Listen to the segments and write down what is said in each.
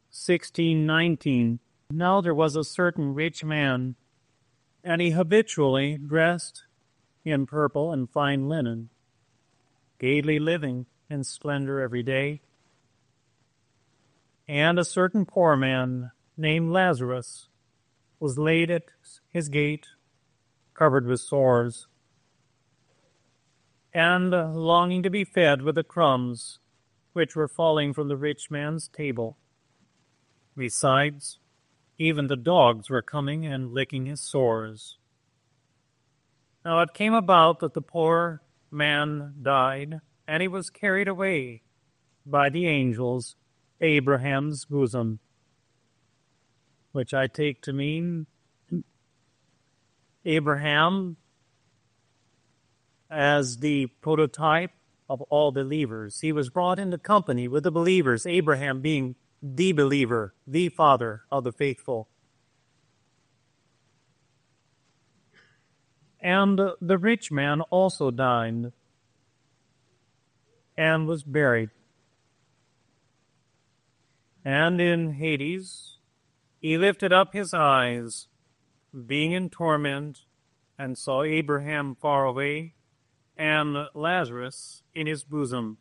16:19. Now there was a certain rich man, and he habitually dressed in purple and fine linen, gaily living in splendor every day. And a certain poor man named Lazarus was laid at his gate, covered with sores, and longing to be fed with the crumbs which were falling from the rich man's table. Besides, even the dogs were coming and licking his sores. Now it came about that the poor man died, and he was carried away by the angels to Abraham's bosom, which I take to mean Abraham as the prototype of all believers. He was brought into company with the believers, Abraham being the believer, the father of the faithful. And the rich man also died and was buried. And in Hades he lifted up his eyes, being in torment, and saw Abraham far away, and Lazarus in his bosom.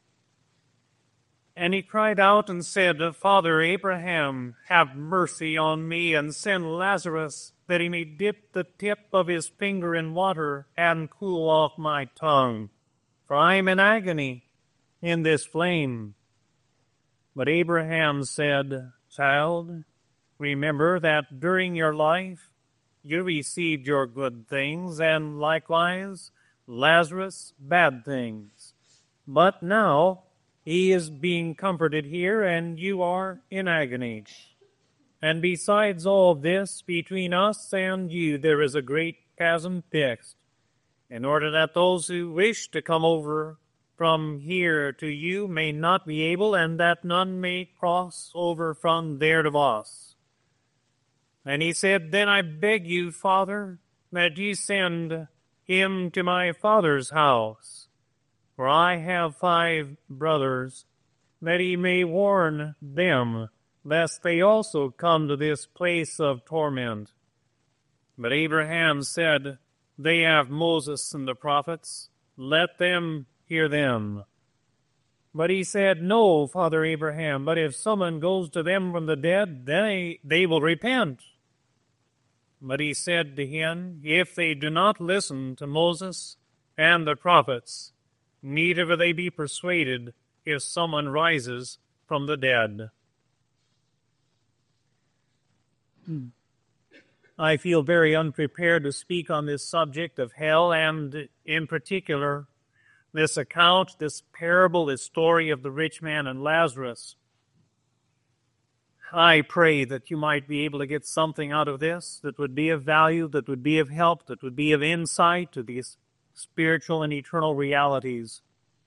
And he cried out and said, Father Abraham, have mercy on me, and send Lazarus, that he may dip the tip of his finger in water and cool off my tongue, for I am in agony in this flame. But Abraham said, Child, remember that during your life you received your good things, and likewise Lazarus bad things. But now he is being comforted here, and you are in agony. And besides all this, between us and you there is a great chasm fixed, in order that those who wish to come over from here to you may not be able, and that none may cross over from there to us. And he said, Then I beg you, Father, that ye send him to my father's house, for I have 5 brothers, that he may warn them, lest they also come to this place of torment. But Abraham said, They have Moses and the prophets, let them hear them. But he said, No, Father Abraham, but if someone goes to them from the dead, they will repent. But he said to him, If they do not listen to Moses and the prophets, neither will they be persuaded if someone rises from the dead. I feel very unprepared to speak on this subject of hell, and in particular, this account, this parable, this story of the rich man and Lazarus. I pray that you might be able to get something out of this that would be of value, that would be of help, that would be of insight to these spiritual and eternal realities.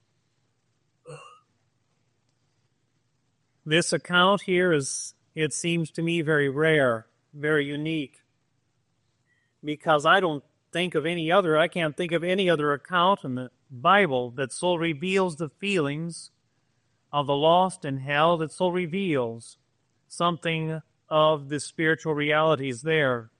This account here is, it seems to me, very rare, very unique, because I can't think of any other account in the Bible that so reveals the feelings of the lost in hell, that so reveals something of the spiritual realities there.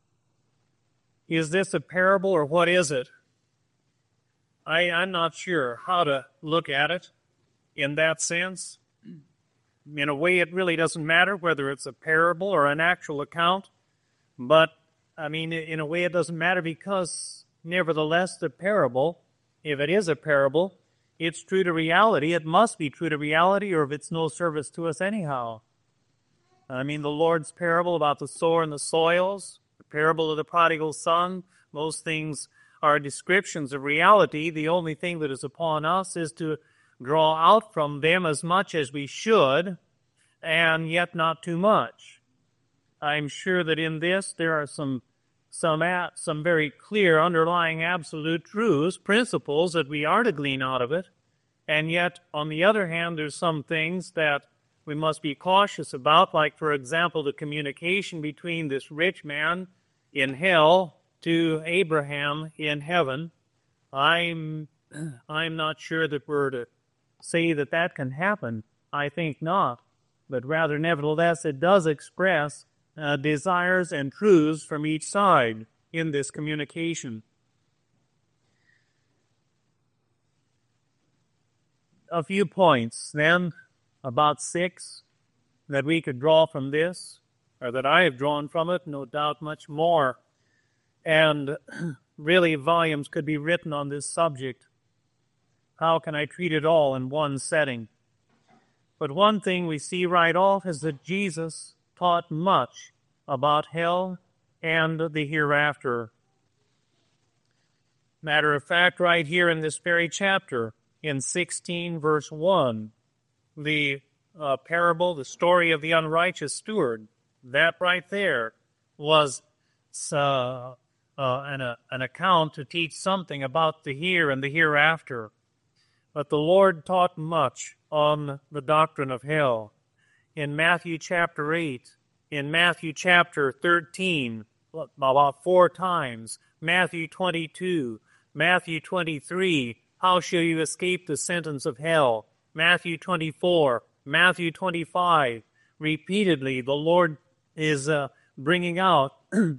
Is this a parable, or what is it? I'm not sure how to look at it in that sense. In a way, it really doesn't matter whether it's a parable or an actual account, but in a way it doesn't matter, because nevertheless the parable, if it is a parable, it's true to reality. It must be true to reality, or if it's no service to us anyhow. The Lord's parable about the sower and the soils, the parable of the prodigal son, those things are descriptions of reality. The only thing that is upon us is to draw out from them as much as we should, and yet not too much. I'm sure that in this there are some very clear underlying absolute truths, principles that we are to glean out of it, and yet, on the other hand, there's some things that we must be cautious about, like, for example, the communication between this rich man in hell to Abraham in heaven. I'm not sure that we're to say that can happen. I think not. but rather, nevertheless, it does express desires and truths from each side in this communication. A few points, then, about 6, that we could draw from this, or that I have drawn from it, no doubt much more. And really, volumes could be written on this subject. How can I treat it all in one setting? But one thing we see right off is that Jesus taught much about hell and the hereafter. Matter of fact, right here in this very chapter, in 16 verse 1, the parable, the story of the unrighteous steward, that right there was an account to teach something about the here and the hereafter. But the Lord taught much on the doctrine of hell. In Matthew chapter 8, in Matthew chapter 13, about 4 times, Matthew 22, Matthew 23, how shall you escape the sentence of hell? Matthew 24, Matthew 25, repeatedly the Lord is bringing out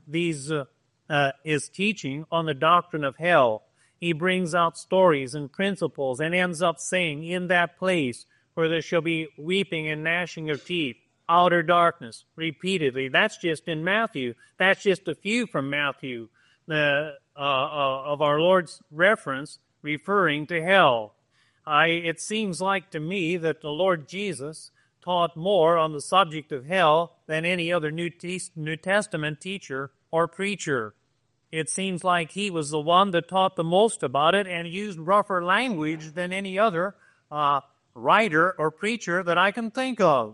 his teaching on the doctrine of hell. He brings out stories and principles and ends up saying, in that place where there shall be weeping and gnashing of teeth, outer darkness, repeatedly. That's just in Matthew. That's just a few from Matthew of our Lord's reference referring to hell. It seems like to me that the Lord Jesus taught more on the subject of hell than any other New Testament teacher or preacher. It seems like he was the one that taught the most about it and used rougher language than any other writer or preacher that I can think of.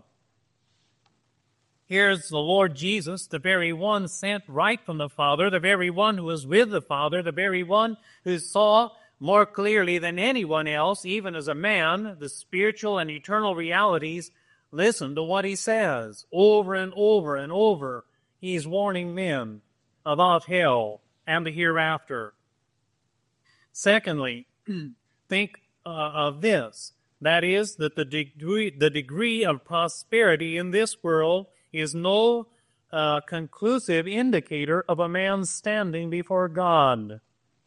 Here's the Lord Jesus, the very one sent right from the Father, the very one who was with the Father, the very one who saw more clearly than anyone else, even as a man, the spiritual and eternal realities. Listen to what he says over and over and over. He's warning men about hell and the hereafter. Secondly, think of this. That is, that the degree of prosperity in this world is no conclusive indicator of a man's standing before God.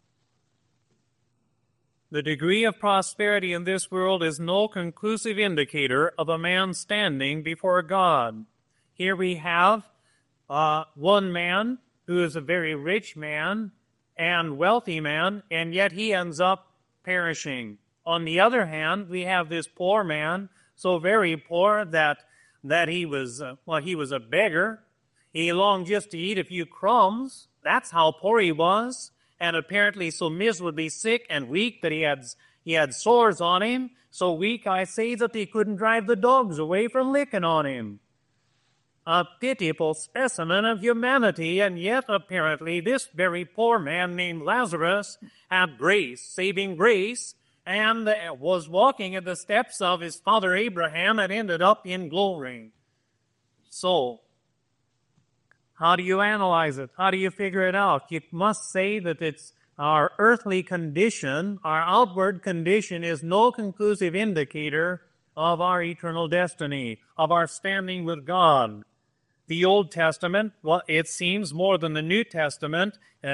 The degree of prosperity in this world is no conclusive indicator of a man standing before God. Here we have one man who is a very rich man and wealthy man, and yet he ends up perishing. On the other hand, we have this poor man, so very poor that he was a beggar. He longed just to eat a few crumbs. That's how poor he was. And apparently so miserably sick and weak that he had sores on him. So weak, I say, that he couldn't drive the dogs away from licking on him. A pitiful specimen of humanity, and yet apparently this very poor man named Lazarus had grace, saving grace, and was walking in the steps of his father Abraham and ended up in glory. So, how do you analyze it? How do you figure it out? You must say that it's our earthly condition, our outward condition is no conclusive indicator of our eternal destiny, of our standing with God. The Old Testament, well, it seems more than the New Testament,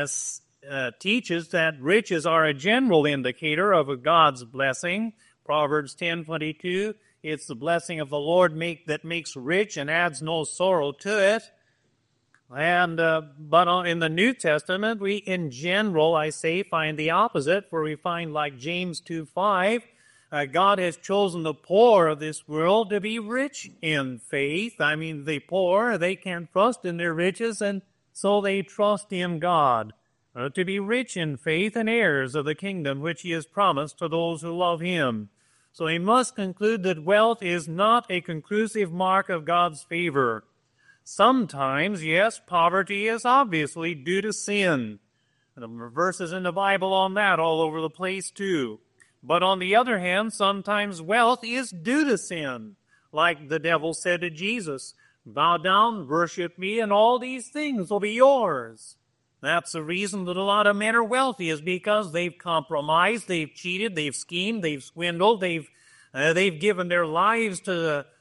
teaches that riches are a general indicator of God's blessing. Proverbs 10:22, it's the blessing of the Lord that makes rich and adds no sorrow to it. And but in the New Testament, we in general, I say, find the opposite, where we find, like James 2:5, God has chosen the poor of this world to be rich in faith. I mean, the poor, they can't trust in their riches, and so they trust in God, to be rich in faith and heirs of the kingdom which he has promised to those who love him. So he must conclude that wealth is not a conclusive mark of God's favor. Sometimes, yes, poverty is obviously due to sin. And there are verses in the Bible on that all over the place too. But on the other hand, sometimes wealth is due to sin. Like the devil said to Jesus, bow down, worship me, and all these things will be yours. That's the reason that a lot of men are wealthy, is because they've compromised, they've cheated, they've schemed, they've swindled, they've given their lives to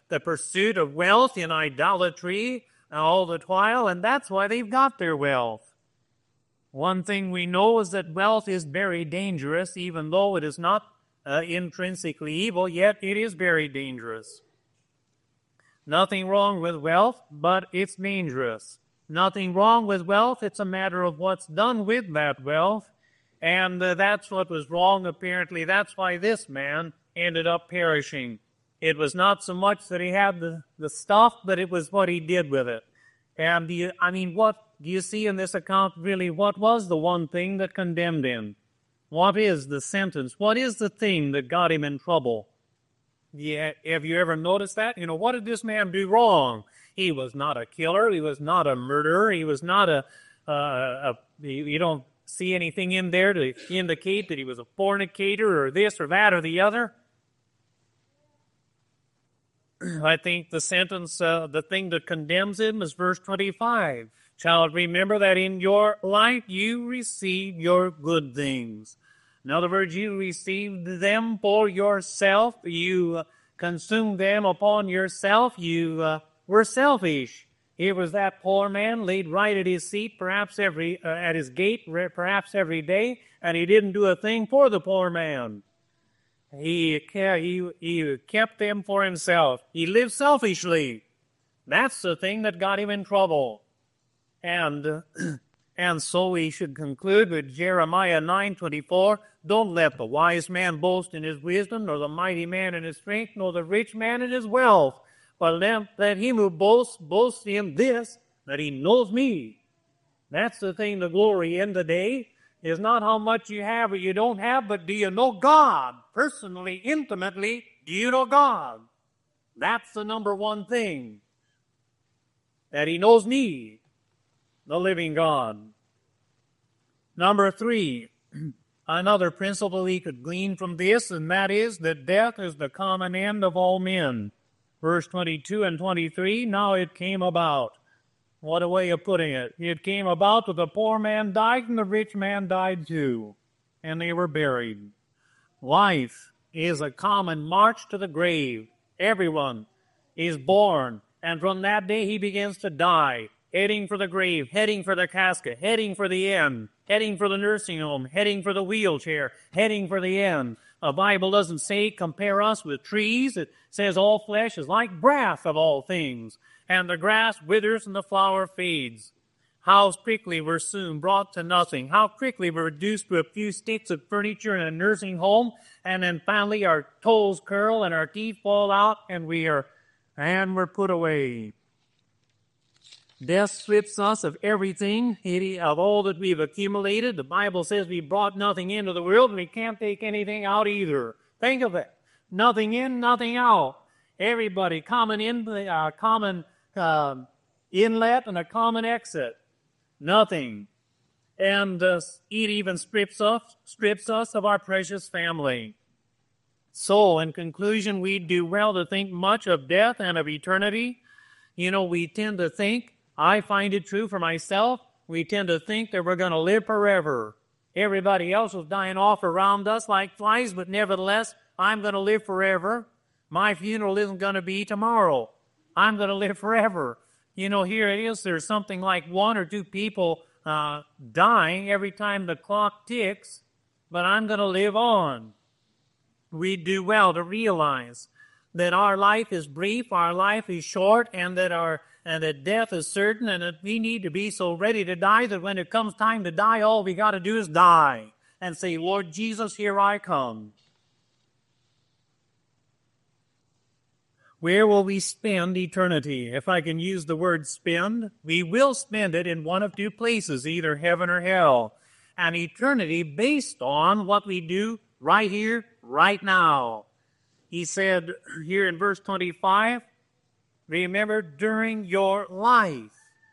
the pursuit of wealth in idolatry all the while, and that's why they've got their wealth. One thing we know is that wealth is very dangerous, even though it is not intrinsically evil, yet it is very dangerous. Nothing wrong with wealth, but it's dangerous. Nothing wrong with wealth, it's a matter of what's done with that wealth, and that's what was wrong, apparently. That's why this man ended up perishing. It was not so much that he had the stuff, but it was what he did with it. And what do you see in this account, really? What was the one thing that condemned him? What is the sentence? What is the thing that got him in trouble? Yeah, have you ever noticed that? What did this man do wrong? He was not a killer. He was not a murderer. He was not you don't see anything in there to indicate that he was a fornicator or this or that or the other. I think the sentence, the thing that condemns him is verse 25. Child, remember that in your life you received your good things. In other words, you received them for yourself. You consumed them upon yourself. You were selfish. Here was that poor man laid right at his seat, perhaps at his gate, perhaps every day, and he didn't do a thing for the poor man. He kept them for himself. He lived selfishly. That's the thing that got him in trouble. And so we should conclude with Jeremiah 9:24. Don't let the wise man boast in his wisdom, nor the mighty man in his strength, nor the rich man in his wealth. But let him who boast in this, that he knows me. That's the thing, the glory in the day is not how much you have or you don't have, but do you know God? Personally, intimately, do you know God? That's the number one thing. That he knows me, the living God. Number 3, another principle we could glean from this, and that is that death is the common end of all men. Verse 22 and 23, now it came about. What a way of putting it. It came about that the poor man died and the rich man died too, and they were buried. Life is a common march to the grave. Everyone is born, and from that day he begins to die, heading for the grave, heading for the casket, heading for the end, heading for the nursing home, heading for the wheelchair, heading for the end. The Bible doesn't say compare us with trees. It says all flesh is like breath of all things, and the grass withers and the flower fades. How quickly we're soon brought to nothing. How quickly we're reduced to a few sticks of furniture in a nursing home, and then finally our toes curl and our teeth fall out, and we're put away. Death strips us of everything, of all that we've accumulated. The Bible says we brought nothing into the world, and we can't take anything out either. Think of it. Nothing in, nothing out. Everybody, common inlet and a common exit. Nothing. And it even strips us of our precious family. So, in conclusion, we do well to think much of death and of eternity. We tend to think, I find it true for myself, we tend to think that we're going to live forever. Everybody else is dying off around us like flies, but nevertheless, I'm going to live forever. My funeral isn't going to be tomorrow. I'm going to live forever. Here it is. There's something like 1 or 2 people dying every time the clock ticks, but I'm going to live on. We do well to realize that our life is brief, our life is short, and that death is certain, and that we need to be so ready to die that when it comes time to die, all we got to do is die and say, Lord Jesus, here I come. Where will we spend eternity? If I can use the word spend, we will spend it in one of 2 places, either heaven or hell. And eternity based on what we do right here, right now. He said here in verse 25, remember, during your life.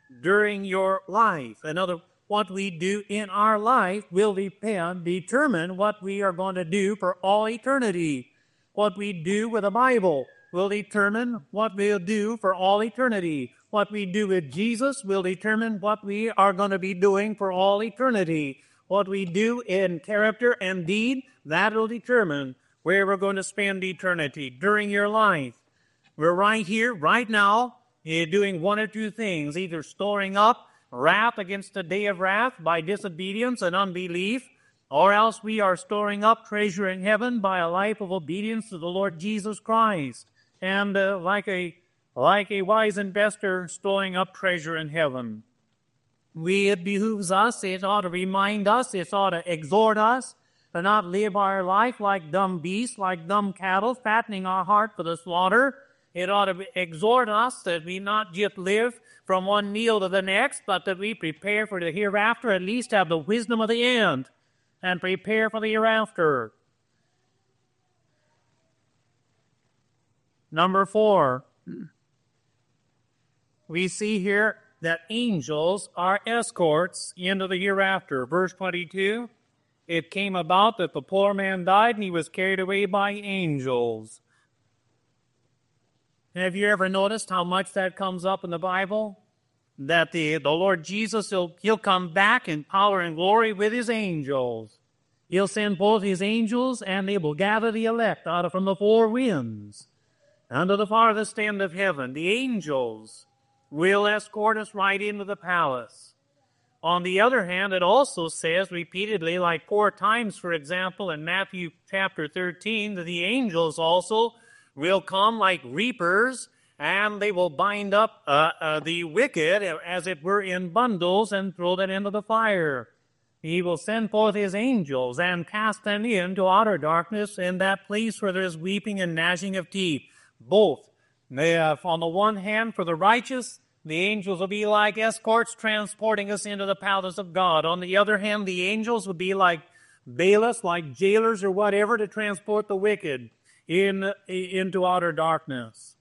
What we do in our life will determine what we are going to do for all eternity. What we do with the Bible will determine what we'll do for all eternity. What we do with Jesus will determine what we are going to be doing for all eternity. What we do in character and deed, that will determine where we're going to spend eternity. During your life, We're right here, right now, doing one or two things, either storing up wrath against the day of wrath by disobedience and unbelief, or else we are storing up treasure in heaven by a life of obedience to the Lord Jesus Christ. And like a wise investor storing up treasure in heaven. It behooves us, it ought to remind us, it ought to exhort us to not live our life like dumb beasts, like dumb cattle, fattening our heart for the slaughter. It ought to exhort us that we not just live from one meal to the next, but that we prepare for the hereafter, at least have the wisdom of the end, and prepare for the hereafter. Number 4, we see here that angels are escorts into the hereafter. Verse 22, it came about that the poor man died and he was carried away by angels. Have you ever noticed how much that comes up in the Bible? That the Lord Jesus, he'll come back in power and glory with his angels. He'll send both his angels, and they will gather the elect out from the 4 winds unto the farthest end of heaven. The angels will escort us right into the palace. On the other hand, it also says repeatedly, like 4 times, for example, in Matthew chapter 13, that the angels also will come like reapers, and they will bind up the wicked, as it were, in bundles and throw them into the fire. He will send forth his angels and cast them into outer darkness, in that place where there is weeping and gnashing of teeth. Both. On the one hand, for the righteous, the angels will be like escorts transporting us into the palace of God. On the other hand, the angels will be like bailiffs, like jailers or whatever, to transport the wicked into outer darkness.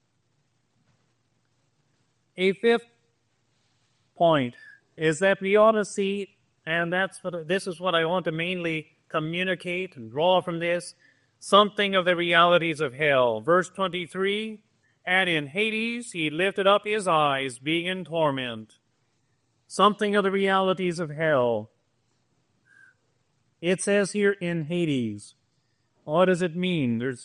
A 5th point is that we ought to see, and this is what I want to mainly communicate and draw from this, something of the realities of hell. Verse 23, and in Hades he lifted up his eyes, being in torment. Something of the realities of hell. It says here in Hades. What does it mean? There's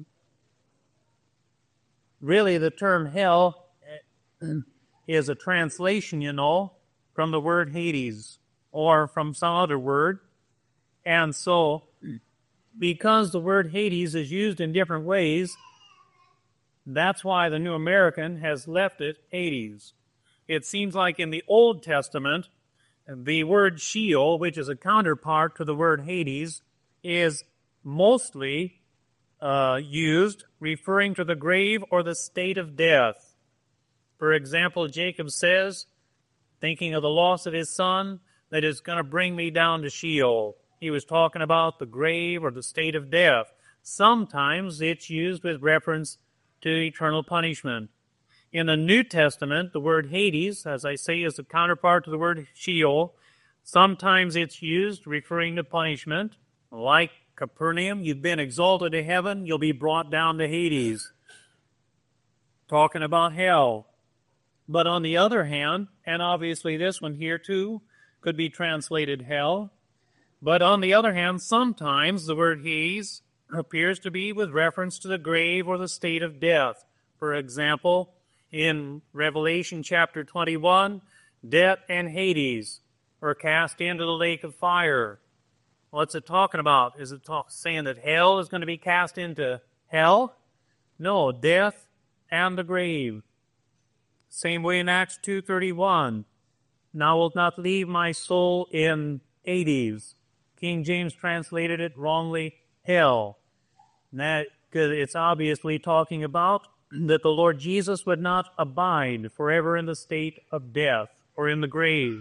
really the term hell is a translation, from the word Hades or from some other word. And so, because the word Hades is used in different ways, that's why the New American has left it Hades. It seems like in the Old Testament, the word Sheol, which is a counterpart to the word Hades, is mostly used referring to the grave or the state of death. For example, Jacob says, thinking of the loss of his son, that is going to bring me down to Sheol. He was talking about the grave or the state of death. Sometimes it's used with reference to eternal punishment. In the New Testament, the word Hades, as I say, is a counterpart to the word Sheol. Sometimes it's used referring to punishment, like Capernaum, you've been exalted to heaven, you'll be brought down to Hades. Talking about hell. But on the other hand, and obviously this one here too could be translated hell, but on the other hand, sometimes the word Hades appears to be with reference to the grave or the state of death. For example, in Revelation chapter 21, death and Hades are cast into the lake of fire. What's it talking about? Is it saying that hell is going to be cast into hell? No, death and the grave. Same way in Acts 2:31. Now wilt not leave my soul in Hades. King James translated it wrongly, hell. And that, because it's obviously talking about that the Lord Jesus would not abide forever in the state of death or in the grave.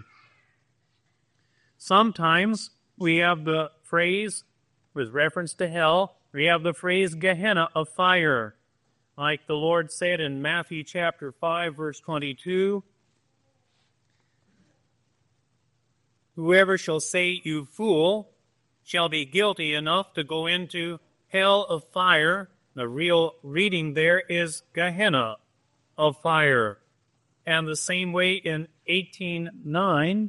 Sometimes we have the phrase, with reference to hell, we have the phrase Gehenna of fire. Like the Lord said in Matthew chapter 5, verse 22, whoever shall say, you fool, shall be guilty enough to go into hell of fire. The real reading there is Gehenna of fire. And the same way in 18:9,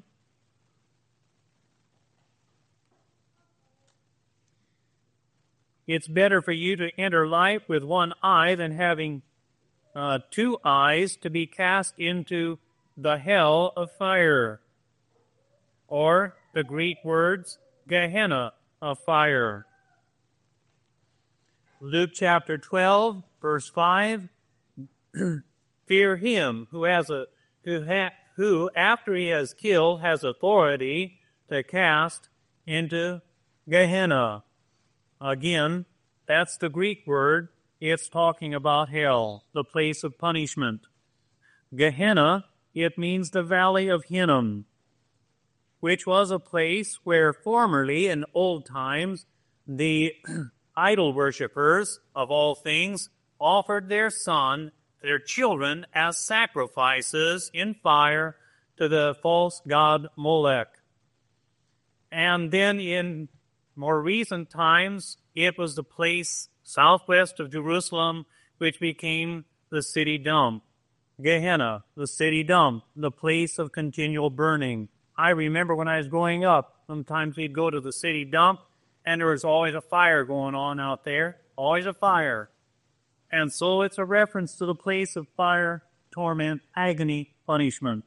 it's better for you to enter life with one eye than having 2 eyes to be cast into the hell of fire, or the Greek words Gehenna of fire. Luke chapter 12, verse 5, fear him who after he has killed has authority to cast into Gehenna. Again, that's the Greek word. It's talking about hell, the place of punishment. Gehenna, it means the valley of Hinnom, which was a place where formerly in old times the idol worshippers of all things offered their children as sacrifices in fire to the false god Molech. And then in more recent times, it was the place southwest of Jerusalem which became the city dump. Gehenna, the city dump, the place of continual burning. I remember when I was growing up, sometimes we'd go to the city dump, and there was always a fire going on out there, always a fire. And so it's a reference to the place of fire, torment, agony, punishment.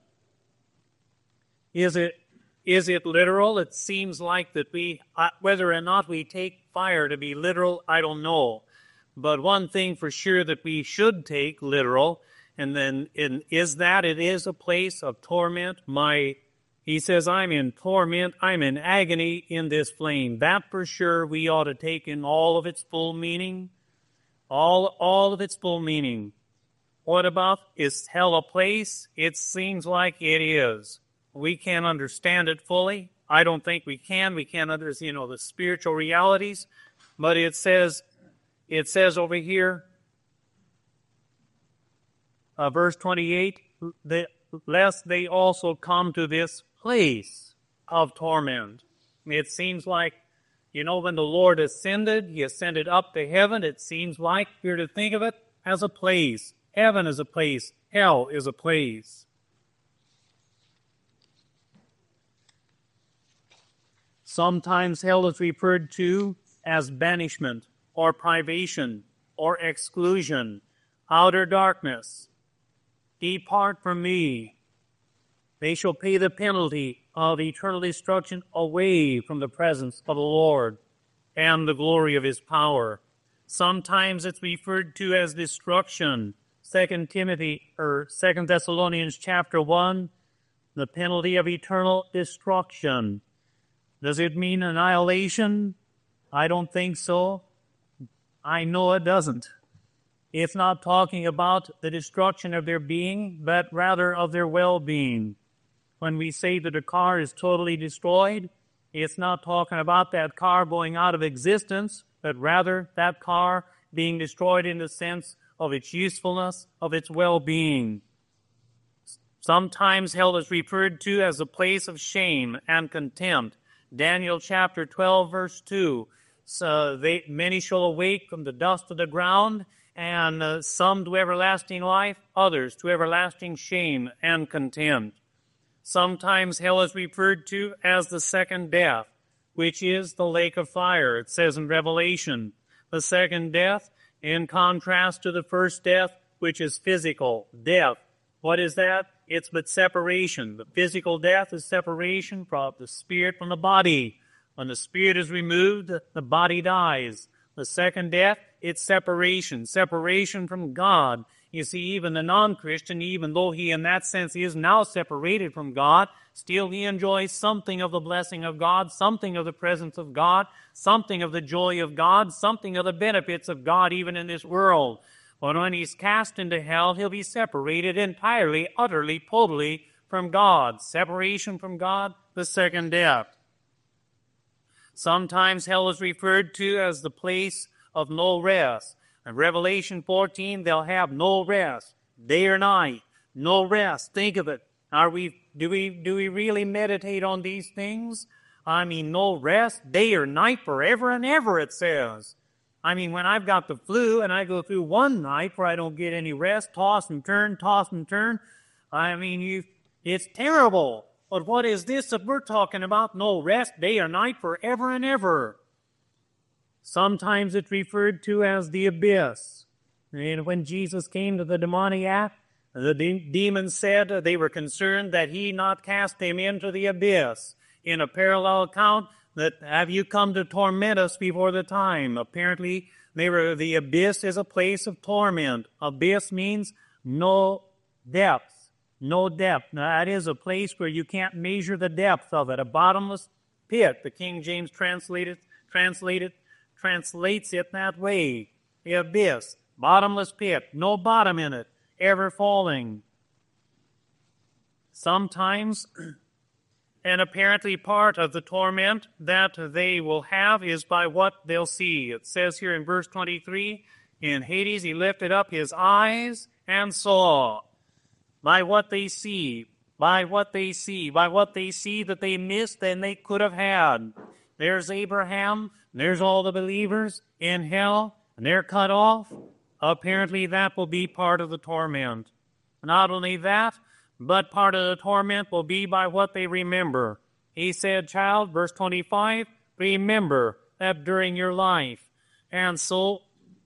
Is it literal? It seems like that whether or not we take fire to be literal, I don't know. But one thing for sure that we should take literal, is that it is a place of torment. He says, I'm in torment, I'm in agony in this flame. That for sure we ought to take in all of its full meaning. All of its full meaning. What about, is hell a place? It seems like it is. We can't understand it fully. I don't think we can. We can't understand, the spiritual realities. But it says over here, verse 28, lest they also come to this place of torment. It seems like, when the Lord ascended, He ascended up to heaven. It seems like we're to think of it as a place. Heaven is a place. Hell is a place. Sometimes hell is referred to as banishment or privation or exclusion, outer darkness. Depart from me. They shall pay the penalty of eternal destruction away from the presence of the Lord and the glory of His power. Sometimes it's referred to as destruction. 2 Thessalonians chapter 1, the penalty of eternal destruction. Does it mean annihilation? I don't think so. I know it doesn't. It's not talking about the destruction of their being, but rather of their well-being. When we say that a car is totally destroyed, it's not talking about that car going out of existence, but rather that car being destroyed in the sense of its usefulness, of its well-being. Sometimes hell is referred to as a place of shame and contempt. Daniel chapter 12, verse 2. So many shall awake from the dust of the ground, and some to everlasting life, others to everlasting shame and contempt. Sometimes hell is referred to as the second death, which is the lake of fire. It says in Revelation, the second death, in contrast to the first death, which is physical death. What is that? It's but separation. The physical death is separation from the spirit from the body. When the spirit is removed, the body dies. The second death, it's separation from God. You see, even the non-Christian, even though he in that sense is now separated from God, still he enjoys something of the blessing of God, something of the presence of God, something of the joy of God, something of the benefits of God even in this world. But when he's cast into hell, he'll be separated entirely, utterly, totally from God. Separation from God, the second death. Sometimes hell is referred to as the place of no rest. In Revelation 14, they'll have no rest, day or night, no rest. Think of it. Do we really meditate on these things? I mean, no rest, day or night, forever and ever, it says. I mean, when I've got the flu and I go through one night where I don't get any rest, toss and turn, I mean, it's terrible. But what is this that we're talking about? No rest, day or night, forever and ever. Sometimes it's referred to as the abyss. And when Jesus came to the demoniac, the demons said they were concerned that he not cast him into the abyss. In a parallel account, that have you come to torment us before the time? Apparently, the abyss is a place of torment. Abyss means no depth. No depth. Now, that is a place where you can't measure the depth of it. A bottomless pit. The King James translates it that way. The abyss. Bottomless pit. No bottom in it. Ever falling. Sometimes, and apparently part of the torment that they will have is by what they'll see. It says here in verse 23, in Hades he lifted up his eyes and saw. By what they see, by what they see that they missed and they could have had. There's Abraham, there's all the believers in hell, and they're cut off. Apparently that will be part of the torment. Not only that, but part of the torment will be by what they remember. He said, child, verse 25, remember that during your life. And so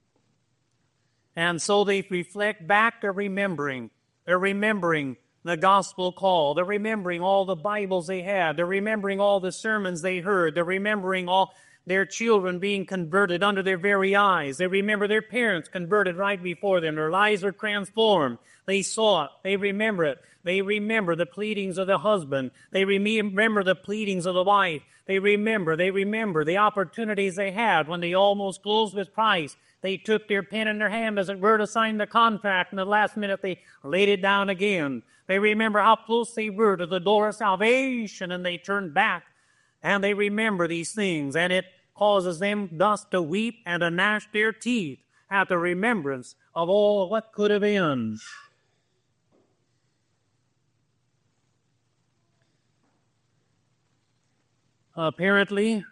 they reflect back to remembering. They're remembering the gospel call. They're remembering all the Bibles they had. They're remembering all the sermons they heard. They're remembering all their children being converted under their very eyes. They remember their parents converted right before them. Their lives are transformed. They saw it. They remember it. They remember the pleadings of the husband. They remember the pleadings of the wife. They remember the opportunities they had when they almost closed with Christ. They took their pen in their hand, as it were, to sign the contract, and the last minute they laid it down again. They remember how close they were to the door of salvation, and they turned back. And they remember these things, and it causes them thus to weep and to gnash their teeth at the remembrance of all what could have been. Apparently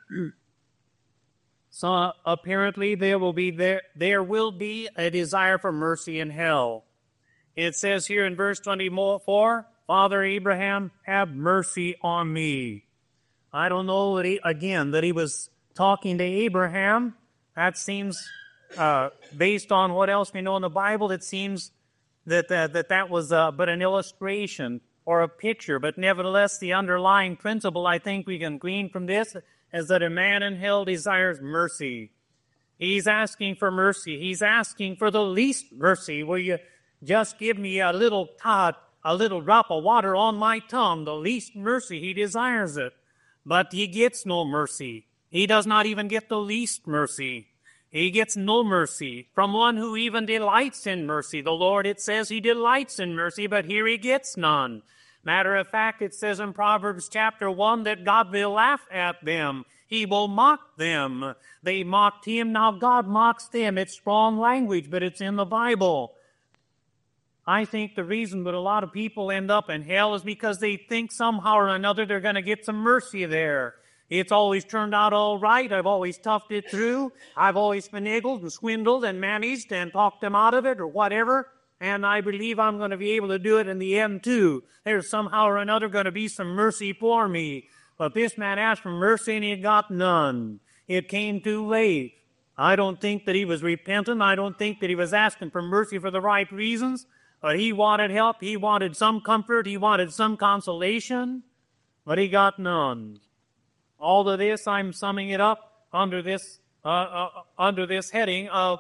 there will be a desire for mercy in hell. It says here in verse 24, Father Abraham, have mercy on me. I don't know that he was talking to Abraham. That seems, based on what else we know in the Bible, it seems that was but an illustration or a picture. But nevertheless, the underlying principle I think we can glean from this is that a man in hell desires mercy. He's asking for mercy. He's asking for the least mercy. Will you just give me a little drop of water on my tongue? The least mercy. He desires it. But he gets no mercy. He does not even get the least mercy. He gets no mercy from one who even delights in mercy. The Lord, it says, he delights in mercy, but here he gets none. Matter of fact, it says in Proverbs chapter 1 that God will laugh at them. He will mock them. They mocked him, now God mocks them. It's strong language, but it's in the Bible. I think the reason that a lot of people end up in hell is because they think somehow or another they're going to get some mercy there. It's always turned out all right. I've always toughed it through. I've always finagled and swindled and managed and talked them out of it or whatever. And I believe I'm going to be able to do it in the end too. There's somehow or another going to be some mercy for me. But this man asked for mercy and he got none. It came too late. I don't think that he was repentant. I don't think that he was asking for mercy for the right reasons. But he wanted help. He wanted some comfort. He wanted some consolation. But he got none. All of this, I'm summing it up under this heading of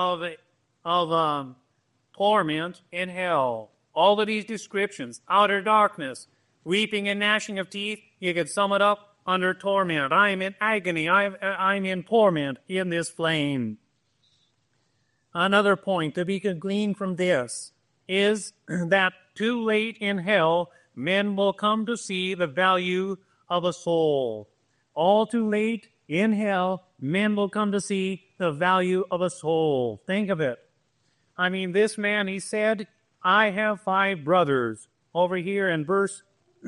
torment in hell. All of these descriptions, outer darkness, weeping and gnashing of teeth, you could sum it up under torment. I am in agony. I'm in torment in this flame. Another point that we could glean from this is that too late in hell, men will come to see the value of a soul. All too late in hell, men will come to see the value of a soul. Think of it. I mean, this man, he said, I have 5 brothers. Over here in verse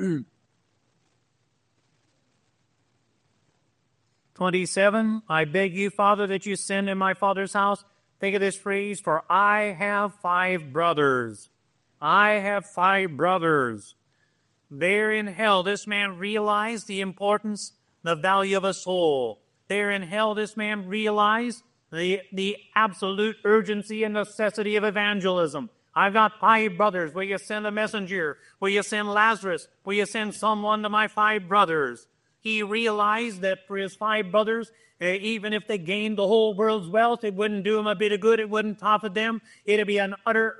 27, I beg you, Father, that you send in my father's house. Think of this phrase, for I have 5 brothers. I have 5 brothers. There in hell, this man realized the importance, the value of a soul. There in hell, this man realized the absolute urgency and necessity of evangelism. I've got 5 brothers. Will you send a messenger? Will you send Lazarus? Will you send someone to my 5 brothers? He realized that for his 5 brothers, even if they gained the whole world's wealth, it wouldn't do them a bit of good. It wouldn't profit them. It'd be an utter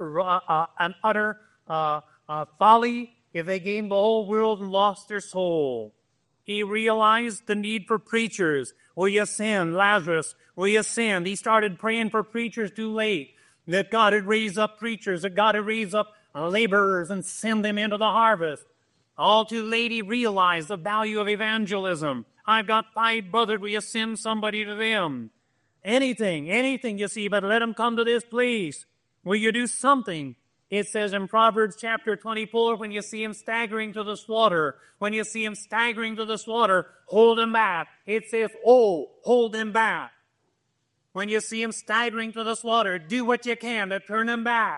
folly if they gained the whole world and lost their soul. He realized the need for preachers. Will you send Lazarus? Will you send? He started praying for preachers too late, that God would raise up preachers, that God would raise up laborers and send them into the harvest. All too late, he realized the value of evangelism. I've got 5 brothers. Will you send somebody to them? Anything, you see, but let them come to this place. Will you do something? It says in Proverbs chapter 24, when you see him staggering to the slaughter, hold him back. It says, hold him back. When you see him staggering to the slaughter, do what you can to turn him back.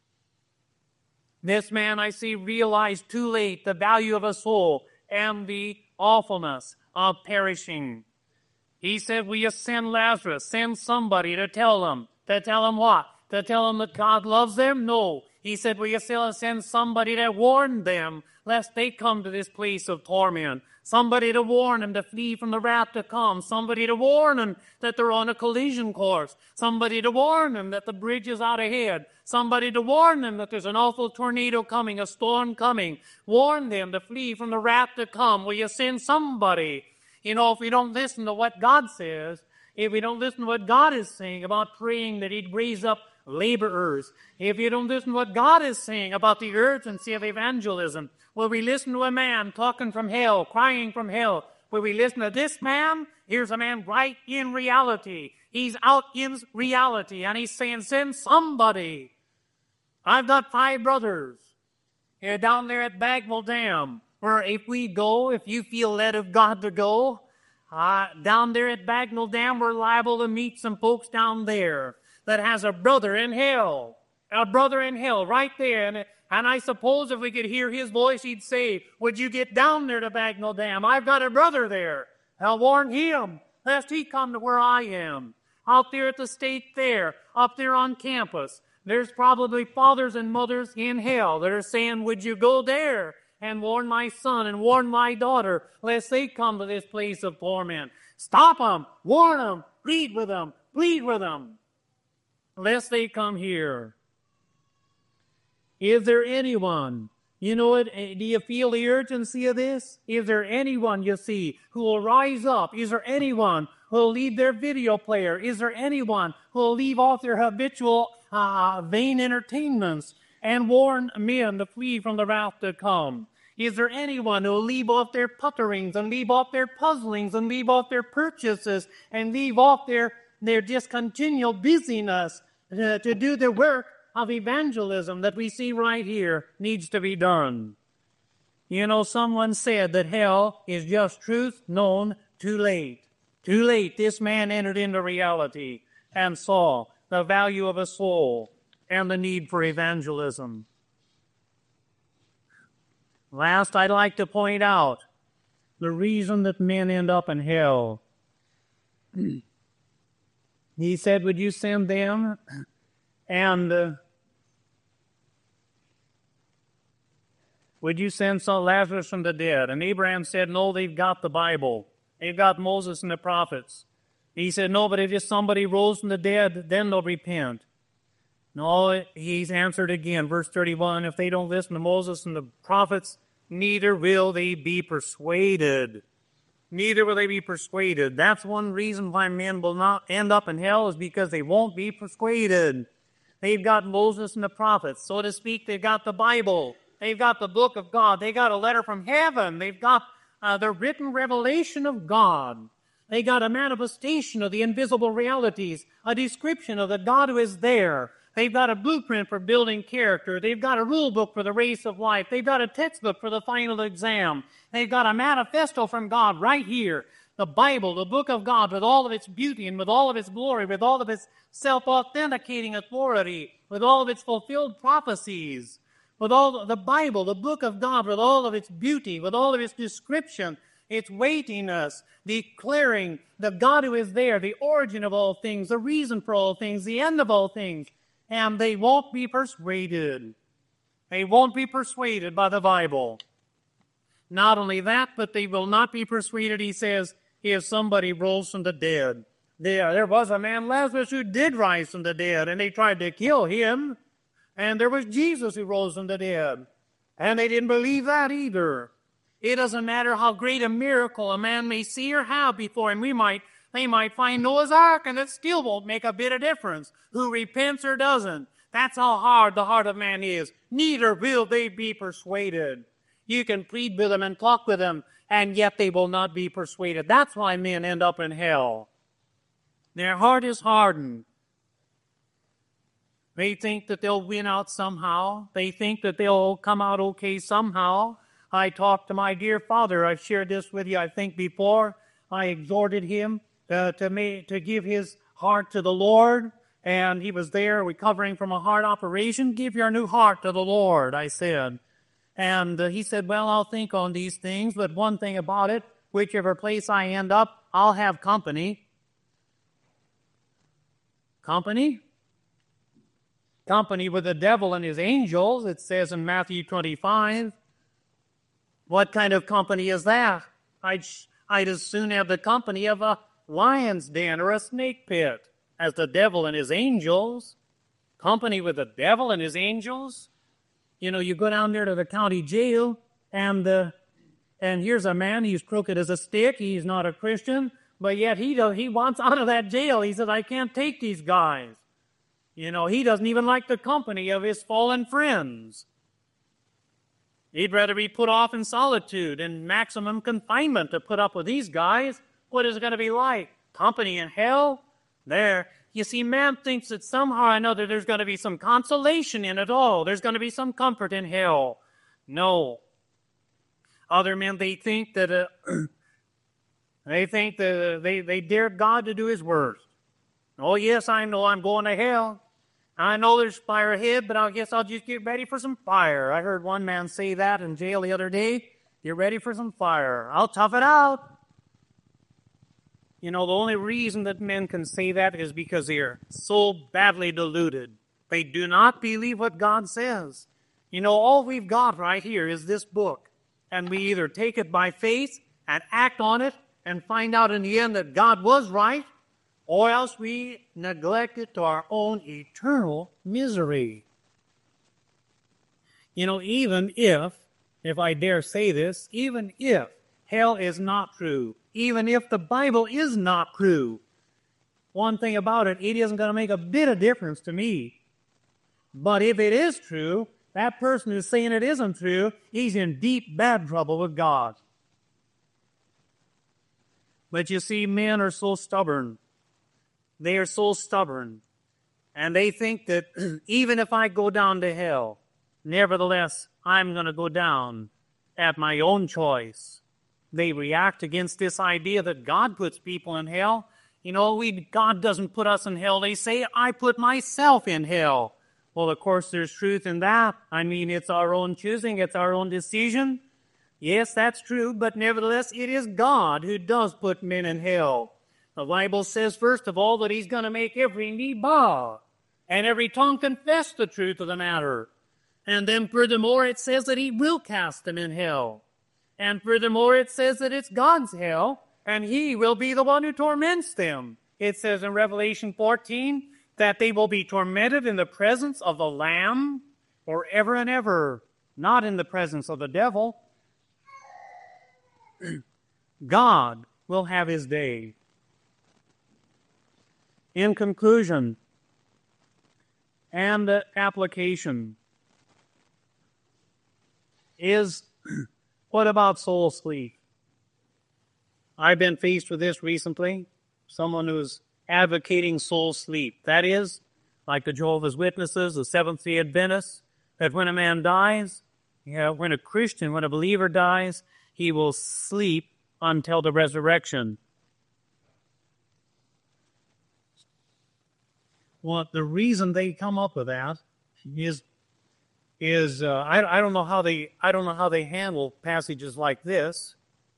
This man, I see, realized too late the value of a soul and the awfulness of perishing. He said, will you send Lazarus? Send somebody to tell them. To tell them what? To tell them that God loves them? No. He said, will you send somebody to warn them, lest they come to this place of torment? Somebody to warn them to flee from the wrath to come. Somebody to warn them that they're on a collision course. Somebody to warn them that the bridge is out ahead. Somebody to warn them that there's an awful tornado coming, a storm coming. Warn them to flee from the wrath to come. Will you send somebody? You know, if we don't listen to what God says, if we don't listen to what God is saying about praying that he'd raise up laborers, if you don't listen to what God is saying about the urgency of evangelism, will we listen to a man talking from hell, crying from hell? Will we listen to this man? Here's a man right in reality. He's out in reality, and he's saying, send somebody. I've got 5 brothers down there at Bagnell Dam, where if you feel led of God to go, down there at Bagnell Dam, we're liable to meet some folks down there that has a brother in hell right there. And I suppose if we could hear his voice, he'd say, would you get down there to Bagnell Dam? I've got a brother there. I'll warn him, lest he come to where I am. Out there at the state fair, up there on campus, there's probably fathers and mothers in hell that are saying, would you go there and warn my son and warn my daughter, lest they come to this place of torment? Stop them, warn them, plead with them, lest they come here. Is there anyone, do you feel the urgency of this? Is there anyone, you see, who will rise up? Is there anyone who will leave their video player? Is there anyone who will leave off their habitual vain entertainments and warn men to flee from the wrath to come? Is there anyone who will leave off their putterings and leave off their puzzlings and leave off their purchases and leave off their just continual busyness to do the work of evangelism that we see right here needs to be done? Someone said that hell is just truth known too late. Too late, this man entered into reality and saw the value of a soul and the need for evangelism. Last, I'd like to point out the reason that men end up in hell. He said, would you send them? And would you send Lazarus from the dead? And Abraham said, no, they've got the Bible. They've got Moses and the prophets. He said, no, but if somebody rose from the dead, then they'll repent. No, he's answered again, verse 31, if they don't listen to Moses and the prophets, neither will they be persuaded. Neither will they be persuaded. That's one reason why men will not end up in hell, is because they won't be persuaded. They've got Moses and the prophets. So to speak, they've got the Bible. They've got the book of God. They've got a letter from heaven. They've got the written revelation of God. They got a manifestation of the invisible realities, a description of the God who is there. They've got a blueprint for building character. They've got a rule book for the race of life. They've got a textbook for the final exam. They've got a manifesto from God right here. The Bible, the book of God, with all of its beauty and with all of its glory, with all of its self-authenticating authority, with all of its fulfilled prophecies, with all the Bible, the book of God, with all of its beauty, with all of its description, It's weightiness, declaring the God who is there, the origin of all things, the reason for all things, the end of all things. And they won't be persuaded. They won't be persuaded by the Bible. Not only that, but they will not be persuaded, he says, if somebody rose from the dead. There was a man, Lazarus, who did rise from the dead, and they tried to kill him. And there was Jesus who rose from the dead. And they didn't believe that either. It doesn't matter how great a miracle a man may see or have before him. They might find Noah's Ark, and it still won't make a bit of difference who repents or doesn't. That's how hard the heart of man is. Neither will they be persuaded. You can plead with them and talk with them, and yet they will not be persuaded. That's why men end up in hell. Their heart is hardened. They think that they'll win out somehow. They think that they'll come out okay somehow. I talked to my dear father. I've shared this with you, I think, before. I exhorted him to give his heart to the Lord, and he was there recovering from a heart operation. Give your new heart to the Lord, I said. And he said, well, I'll think on these things, but one thing about it, whichever place I end up, I'll have company. Company? Company with the devil and his angels, it says in Matthew 25. What kind of company is that? I'd as soon have the company of a lion's den or a snake pit as the devil and his angels. Company with the devil and his angels? You know, you go down there to the county jail, and here's a man, he's crooked as a stick, he's not a Christian, but yet he wants out of that jail. He says, I can't take these guys. You know, he doesn't even like the company of his fallen friends. He'd rather be put off in solitude and maximum confinement to put up with these guys. What is it going to be like? Company in hell? There. You see, man thinks that somehow or another there's going to be some consolation in it all. There's going to be some comfort in hell. No. Other men, they think that they dare God to do his worst. Oh, yes, I know I'm going to hell. I know there's fire ahead, but I guess I'll just get ready for some fire. I heard one man say that in jail the other day. Get ready for some fire. I'll tough it out. You know, the only reason that men can say that is because they're so badly deluded. They do not believe what God says. You know, all we've got right here is this book. And we either take it by faith and act on it and find out in the end that God was right, or else we neglect it to our own eternal misery. You know, even if I dare say this, even if hell is not true, even if the Bible is not true, one thing about it, it isn't going to make a bit of difference to me. But if it is true, that person who's saying it isn't true, he's in deep, bad trouble with God. But you see, men are so stubborn. They are so stubborn. And they think that even if I go down to hell, nevertheless, I'm going to go down at my own choice. They react against this idea that God puts people in hell. You know, God doesn't put us in hell. They say, I put myself in hell. Well, of course, there's truth in that. I mean, it's our own choosing. It's our own decision. Yes, that's true, but nevertheless, it is God who does put men in hell. The Bible says, first of all, that he's going to make every knee bow and every tongue confess the truth of the matter. And then furthermore, it says that he will cast them in hell. And furthermore, it says that it's God's hell, and he will be the one who torments them. It says in Revelation 14 that they will be tormented in the presence of the Lamb forever and ever, not in the presence of the devil. God will have his day. In conclusion and application is, what about soul sleep? I've been faced with this recently. Someone who's advocating soul sleep. That is, like the Jehovah's Witnesses, the Seventh-day Adventists, that when a man dies, when a Christian, when a believer dies, he will sleep until the resurrection. Well, the reason they come up with that is I don't know how they handle passages like this.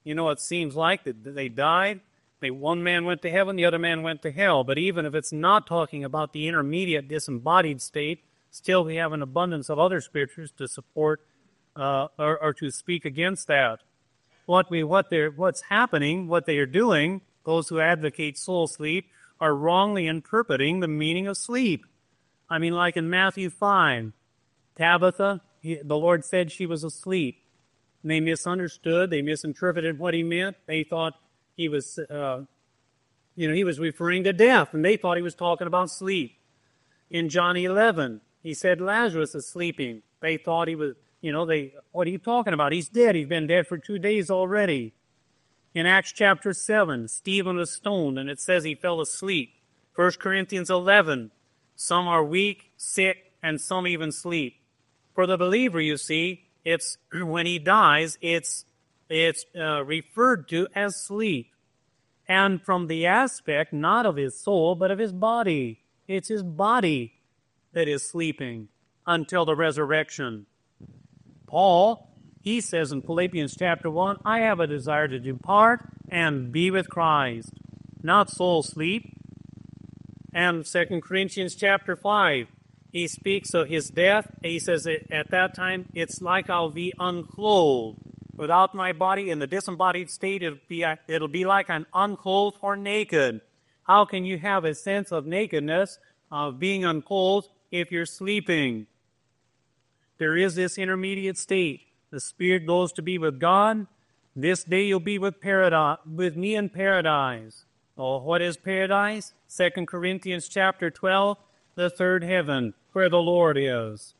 it seems like that they died. One man went to heaven, the other man went to hell. But even if it's not talking about the intermediate disembodied state, still we have an abundance of other scriptures to support or to speak against that. What's happening, what they are doing, those who advocate soul sleep, are wrongly interpreting the meaning of sleep. I mean, like in Matthew 5, Tabitha, the Lord said she was asleep. And they misunderstood, they misinterpreted what he meant. They thought he was, he was referring to death, and they thought he was talking about sleep. In John 11, he said Lazarus is sleeping. They thought he was, what are you talking about? He's dead. He's been dead for 2 days already. In Acts chapter 7, Stephen was stoned, and it says he fell asleep. 1 Corinthians 11, some are weak, sick, and some even sleep. For the believer, you see, it's when he dies, it's referred to as sleep. And from the aspect not of his soul, but of his body. It's his body that is sleeping until the resurrection. Paul, he says in Philippians chapter 1, I have a desire to depart and be with Christ, not soul sleep. And 2 Corinthians chapter 5, he speaks of his death. He says at that time, it's like I'll be unclothed. Without my body in the disembodied state, it'll be like I'm unclothed or naked. How can you have a sense of nakedness, of being unclothed, if you're sleeping? There is this intermediate state. The spirit goes to be with God. This day you'll be with me in paradise. Oh, what is paradise? 2 Corinthians chapter 12, the third heaven, where the Lord is.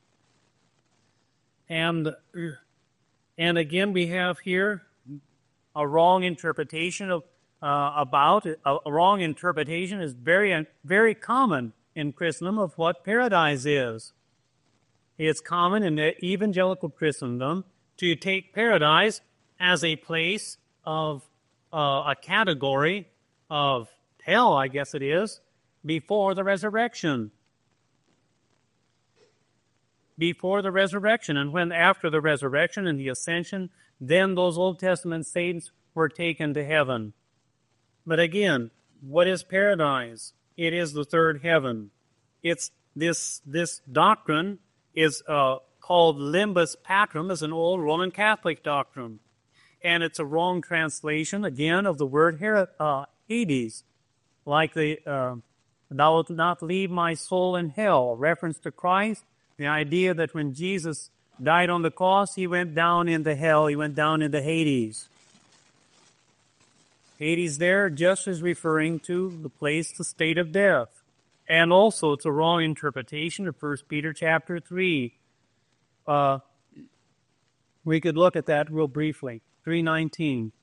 And again, we have here a wrong interpretation of a wrong interpretation is very, very common in Christendom of what paradise is. It's common in the evangelical Christendom to take paradise as a place of a category of hell, I guess it is, before the resurrection. Before the resurrection. And when after the resurrection and the ascension, then those Old Testament saints were taken to heaven. But again, what is paradise? It is the third heaven. It's this doctrine is called limbus patrum, as an old Roman Catholic doctrine. And it's a wrong translation, again, of the word Hades. Like thou wilt not leave my soul in hell. Reference to Christ, the idea that when Jesus died on the cross, he went down into hell, he went down into Hades. Hades there just is referring to the place, the state of death. And also, it's a wrong interpretation of 1 Peter chapter 3. We could look at that real briefly. 3:19.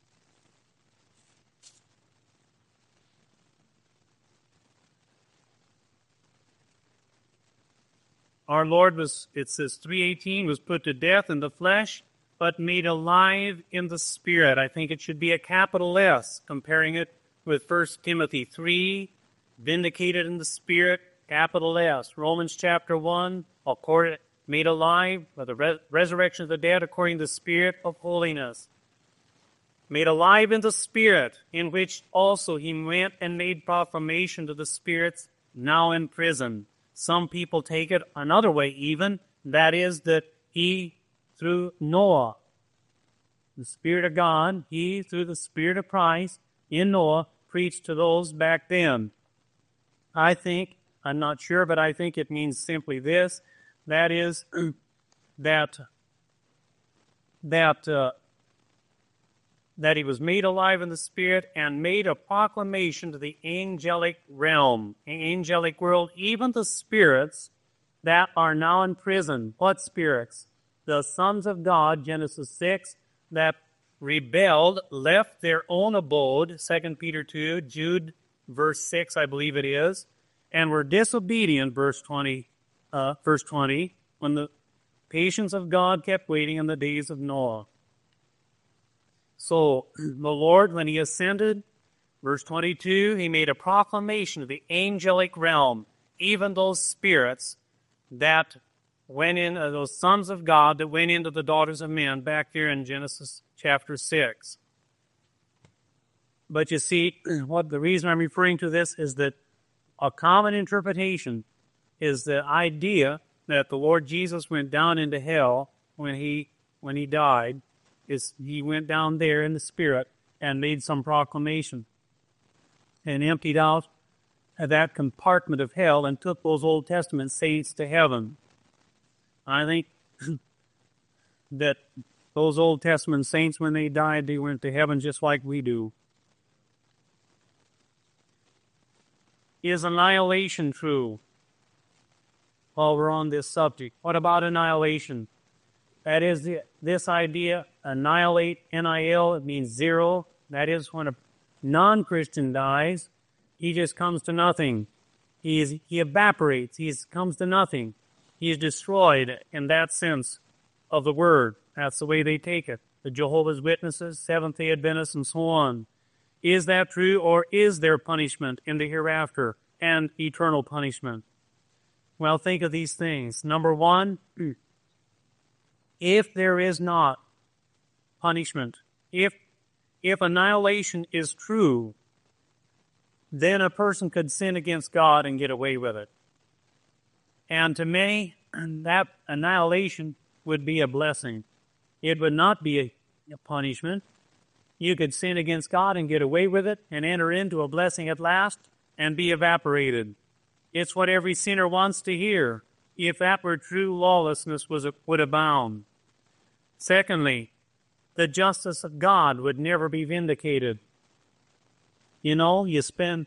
Our Lord it says 3:18, was put to death in the flesh, but made alive in the Spirit. I think it should be a capital S, comparing it with 1 Timothy 3, vindicated in the Spirit, capital S. Romans chapter 1, made alive by the resurrection of the dead according to the Spirit of holiness. Made alive in the Spirit, in which also he went and made proclamation to the spirits now in prison. Some people take it another way even, that is that he, through Noah, the Spirit of God, he, through the Spirit of Christ, in Noah, preached to those back then. I think, I'm not sure, but I think it means simply this, that is, that he was made alive in the Spirit and made a proclamation to the angelic realm, angelic world, even the spirits that are now in prison. What spirits? The sons of God, Genesis 6, that rebelled, left their own abode, 2 Peter 2, Jude, verse 6, I believe it is, and were disobedient, verse 20, when the patience of God kept waiting in the days of Noah. So the Lord, when he ascended, verse 22, he made a proclamation to the angelic realm, even those spirits that went in, those sons of God that went into the daughters of men back there in Genesis chapter 6. But you see, the reason I'm referring to this is that a common interpretation is the idea that the Lord Jesus went down into hell when he died. He went down there in the Spirit and made some proclamation and emptied out that compartment of hell and took those Old Testament saints to heaven. I think that those Old Testament saints, when they died, they went to heaven just like we do. Is annihilation true? While we're on this subject, what about annihilation? That is this idea, annihilate, N-I-L, it means zero. That is when a non-Christian dies, he just comes to nothing. He evaporates. He comes to nothing. He is destroyed in that sense of the word. That's the way they take it. The Jehovah's Witnesses, Seventh-day Adventists, and so on. Is that true, or is there punishment in the hereafter and eternal punishment? Well, think of these things. Number one, if there is not punishment, if annihilation is true, then a person could sin against God and get away with it. And to many, that annihilation would be a blessing. It would not be a punishment. You could sin against God and get away with it and enter into a blessing at last and be evaporated. It's what every sinner wants to hear. If that were true, lawlessness would abound. Secondly, the justice of God would never be vindicated. You know, you spend,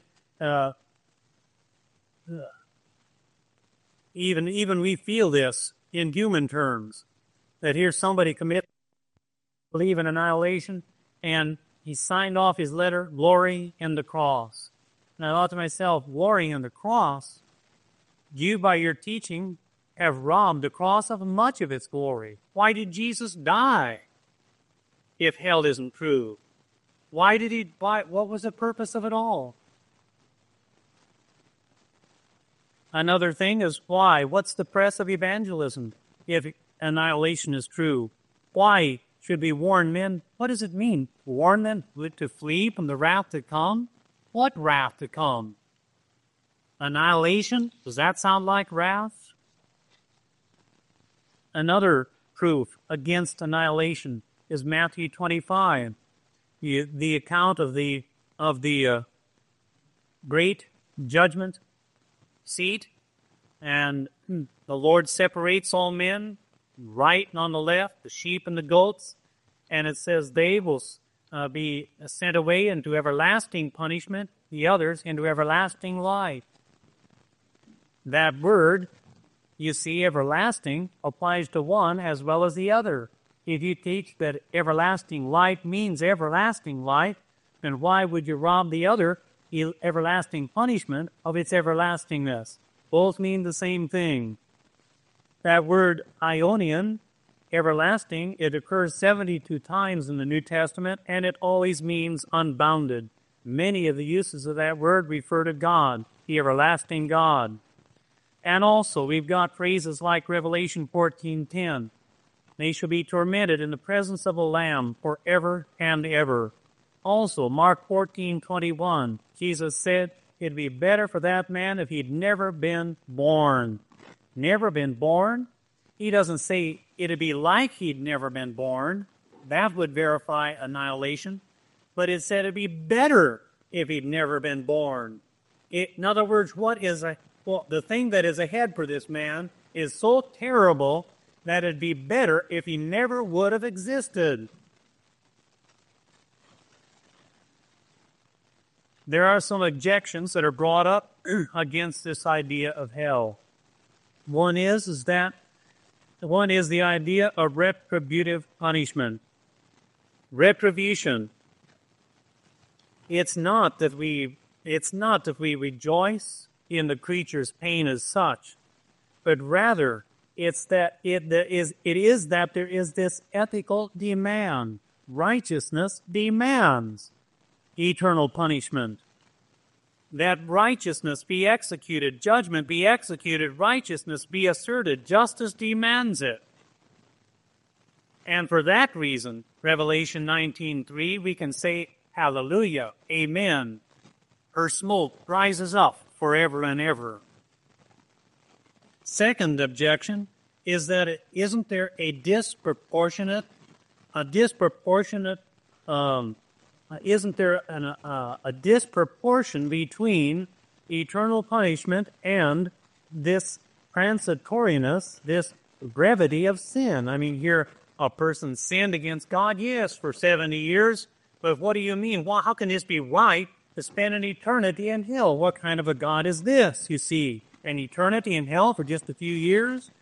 even we feel this in human terms, that here's somebody believe in annihilation, and he signed off his letter, glory in the cross. And I thought to myself, glory in the cross? You, by your teaching, have robbed the cross of much of its glory. Why did Jesus die if hell isn't true? Why did he die? What was the purpose of it all? Another thing is why? What's the press of evangelism if annihilation is true? Why should we warn men? What does it mean? Warn them to flee from the wrath to come? What wrath to come? Annihilation? Does that sound like wrath? Another proof against annihilation is Matthew 25. The account of the great judgment seat, and the Lord separates all men, right and on the left, the sheep and the goats, and it says they will be sent away into everlasting punishment, the others into everlasting life. That word, you see, everlasting, applies to one as well as the other. If you teach that everlasting life means everlasting life, then why would you rob the other everlasting punishment of its everlastingness? Both mean the same thing. That word aionian, everlasting, it occurs 72 times in the New Testament, and it always means unbounded. Many of the uses of that word refer to God, the everlasting God. And also, we've got phrases like Revelation 14:10. They shall be tormented in the presence of a Lamb forever and ever. Also, Mark 14:21, Jesus said it'd be better for that man if he'd never been born. Never been born? He doesn't say it'd be like he'd never been born. That would verify annihilation. But it said it'd be better if he'd never been born. In other words, the thing that is ahead for this man is so terrible that it'd be better if he never would have existed. There are some objections that are brought up against this idea of hell. One is the idea of retributive punishment. Retribution. It's not that we rejoice in the creature's pain as such, but rather it's that it is that there is this ethical demand. Righteousness demands eternal punishment. that righteousness be executed, judgment be executed, righteousness be asserted, justice demands it. And for that reason, Revelation 19:3, we can say, hallelujah, amen. Her smoke rises up forever and ever. Second objection is that isn't there a disproportionate disproportion between eternal punishment and this transitoriness, this brevity of sin? I mean, here a person sinned against God, yes, for 70 years, but what do you mean? Well, how can this be right to spend an eternity in hell? What kind of a God is this, you see? An eternity in hell for just a few years?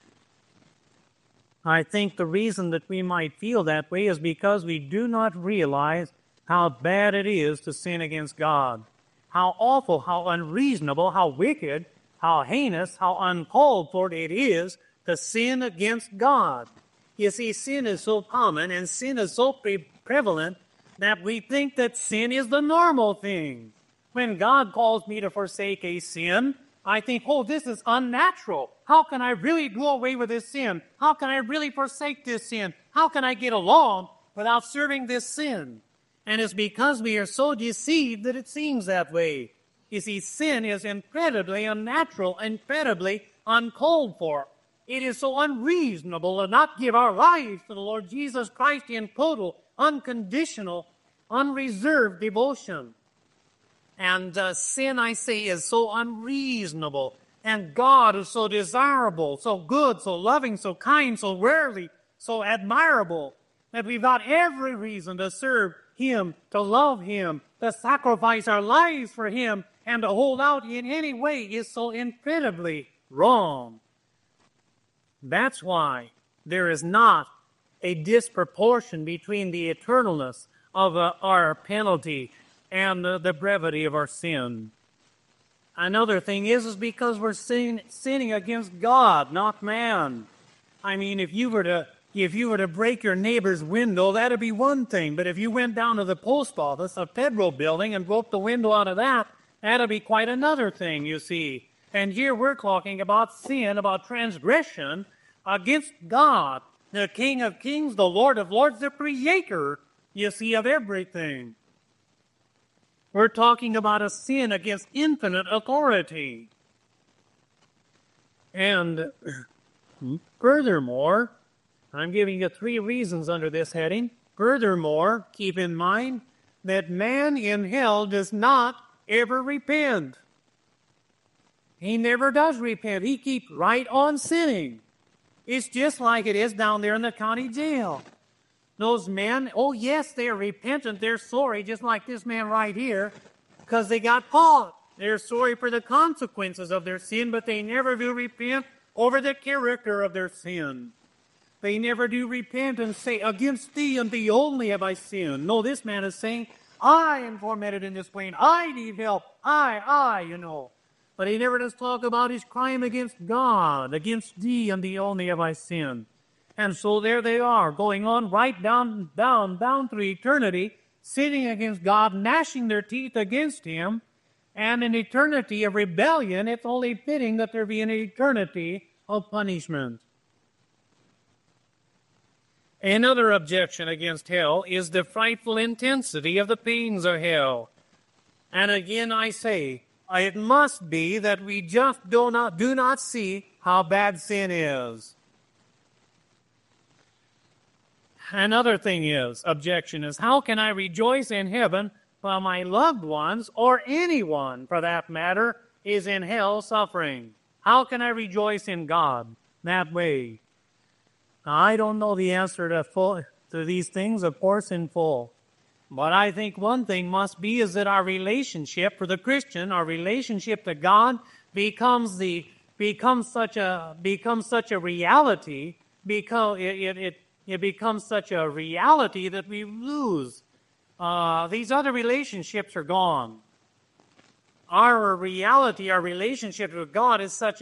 I think the reason that we might feel that way is because we do not realize how bad it is to sin against God. How awful, how unreasonable, how wicked, how heinous, how uncalled for it is to sin against God. You see, sin is so common and sin is so prevalent that we think that sin is the normal thing. When God calls me to forsake a sin, I think, oh, this is unnatural. How can I really do away with this sin? How can I really forsake this sin? How can I get along without serving this sin? And it's because we are so deceived that it seems that way. You see, sin is incredibly unnatural, incredibly uncalled for. It is so unreasonable to not give our lives to the Lord Jesus Christ in total, unconditional, unreserved devotion. And sin, I say, is so unreasonable. And God is so desirable, so good, so loving, so kind, so worthy, so admirable, that we've got every reason to serve Him, to love Him, to sacrifice our lives for Him, and to hold out in any way is so incredibly wrong. That's why there is not a disproportion between the eternalness of our penalty and the brevity of our sin. Another thing is because we're sinning against God, not man. I mean, if you were to break your neighbor's window, that'd be one thing. But if you went down to the post office, a federal building, and broke the window out of that, that'd be quite another thing, you see. And here we're talking about sin, about transgression against God, the King of Kings, the Lord of Lords, the Creator, you see, of everything. We're talking about a sin against infinite authority. And furthermore, I'm giving you 3 reasons under this heading. Furthermore, keep in mind that man in hell does not ever repent. He never does repent. He keeps right on sinning. It's just like it is down there in the county jail. Those men, oh yes, they're repentant, they're sorry, just like this man right here, because they got caught. They're sorry for the consequences of their sin, but they never do repent over the character of their sin. They never do repent and say, against thee and thee only have I sinned. No, this man is saying, I am tormented in this way, and I need help. I. But he never does talk about his crime against God. Against thee and thee only have I sinned. And so there they are, going on right down through eternity, sinning against God, gnashing their teeth against Him. And in eternity of rebellion, it's only fitting that there be an eternity of punishment. Another objection against hell is the frightful intensity of the pains of hell. And again I say, it must be that we just do not see how bad sin is. Another objection is, how can I rejoice in heaven while my loved ones, or anyone for that matter, is in hell suffering? How can I rejoice in God that way? Now, I don't know the answer to these things, of course, in full. But I think one thing must be is that our relationship for the Christian, our relationship to God, becomes such a reality, because it becomes such a reality that we lose. These other relationships are gone. Our reality, our relationship with God is such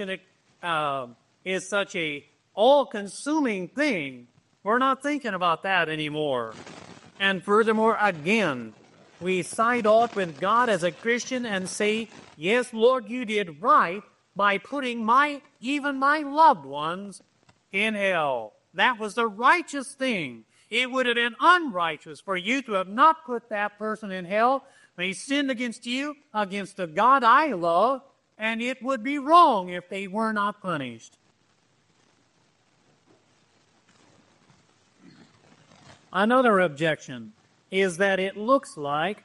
a all-consuming thing. We're not thinking about that anymore. And furthermore, again, We side off with God as a Christian and say, yes, Lord, you did right by putting even my loved ones in hell. That was the righteous thing. It would have been unrighteous for you to have not put that person in hell. They sinned against you, against the God I love, and it would be wrong if they were not punished. Another objection is that it looks like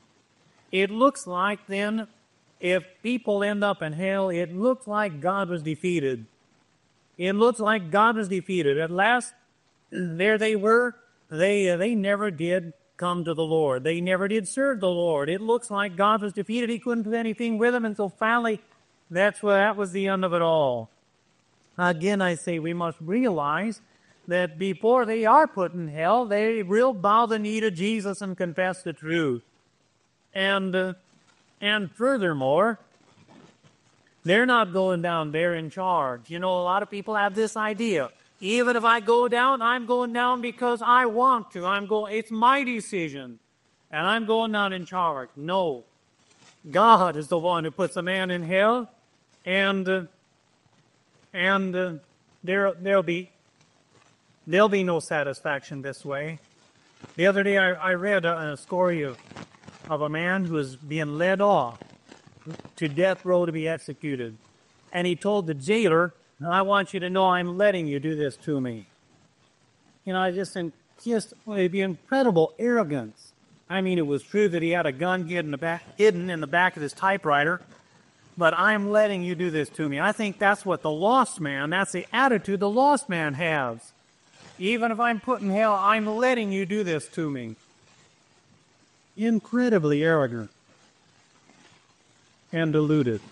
then, if people end up in hell, it looks like God was defeated. It looks like God was defeated. At last, there they were. They never did come to the Lord. They never did serve the Lord. It looks like God was defeated. He couldn't do anything with them, and so finally, that was the end of it all. Again, I say we must realize that before they are put in hell, they will bow the knee to Jesus and confess the truth. And furthermore, they're not going down there in charge. You know, a lot of people have this idea. Even if I go down, I'm going down because I want to. It's my decision. And I'm going down in charge. No. God is the one who puts a man in hell. And there'll be no satisfaction this way. The other day I read a story of a man who was being led off to death row to be executed. And he told the jailer, I want you to know I'm letting you do this to me. You know, it'd be incredible arrogance. I mean, it was true that he had a gun hidden in the back of his typewriter, but I'm letting you do this to me. I think that's what that's the attitude the lost man has. Even if I'm put in hell, I'm letting you do this to me. Incredibly arrogant and deluded.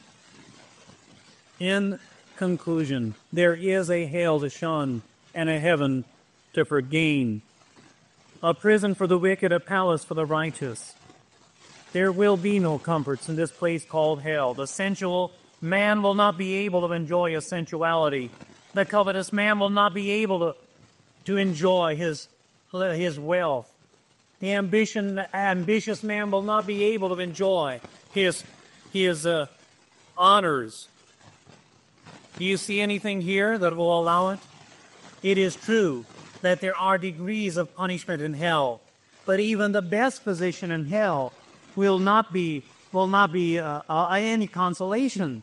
In conclusion, there is a hell to shun and a heaven to forgain, a prison for the wicked, a palace for the righteous. There will be no comforts in this place called hell. The sensual man will not be able to enjoy his sensuality. The covetous man will not be able to enjoy his wealth. The ambitious man will not be able to enjoy his honors. Do you see anything here that will allow it? It is true that there are degrees of punishment in hell, but even the best position in hell will not be any consolation.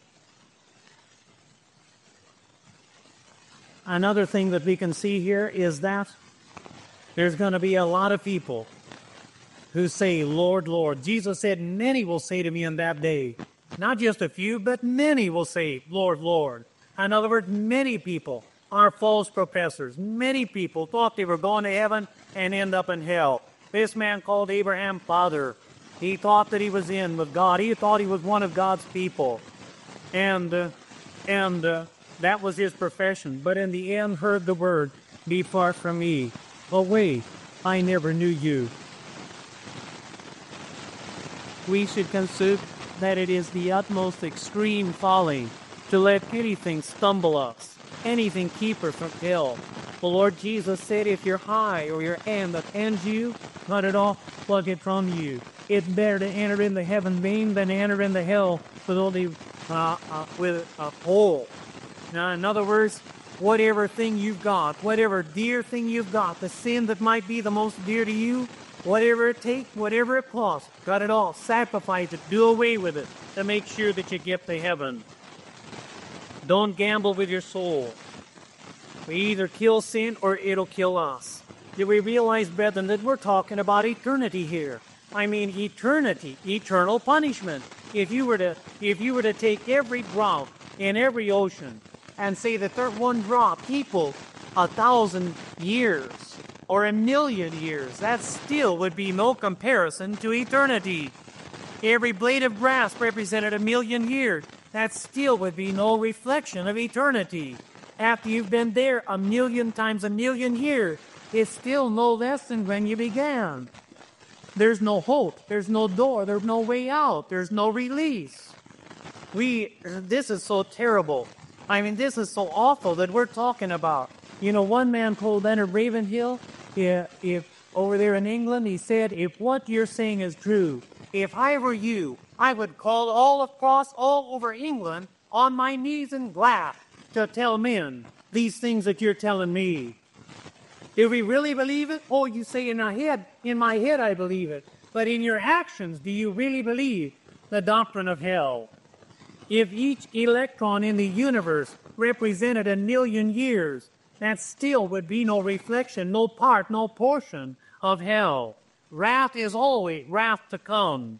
Another thing that we can see here is that there's going to be a lot of people who say, Lord, Lord. Jesus said, many will say to me in that day. Not just a few, but many will say, Lord, Lord. In other words, many people are false professors. Many people thought they were going to heaven and end up in hell. This man called Abraham father. He thought that he was in with God. He thought he was one of God's people. And that was his profession. But in the end heard the word, depart from me. Away, I never knew you. We should consider that it is the utmost extreme folly to let anything stumble us, anything keep us from hell. The Lord Jesus said, if your eye or your hand that ends you, cut it off, pluck it from you. It's better to enter in the heaven beam than to enter in the hell with only with a hole. Now, in other words, whatever thing you've got, whatever dear thing you've got, the sin that might be the most dear to you, whatever it takes, whatever it costs, cut it off, sacrifice it, do away with it to make sure that you get to heaven. Don't gamble with your soul. We either kill sin or it'll kill us. Do we realize, brethren, that we're talking about eternity here? I mean, eternity, eternal punishment. If you were to take every drop in every ocean and say that one drop equals 1,000 years or 1,000,000 years, that still would be no comparison to eternity. Every blade of grass represented 1,000,000 years. That still would be no reflection of eternity. After you've been there 1,000,000 times 1,000,000 years, it's still no less than when you began. There's no hope. There's no door. There's no way out. There's no release. This is so terrible. I mean, this is so awful that we're talking about. You know, one man told Leonard Ravenhill, if over there in England. He said, if what you're saying is true, if I were you, I would call all across all over England on my knees and glad to tell men these things that you're telling me. Do we really believe it? Oh, you say in my head I believe it. But in your actions, do you really believe the doctrine of hell? If each electron in the universe represented 1,000,000 years, that still would be no reflection, no part, no portion of hell. Wrath is always wrath to come.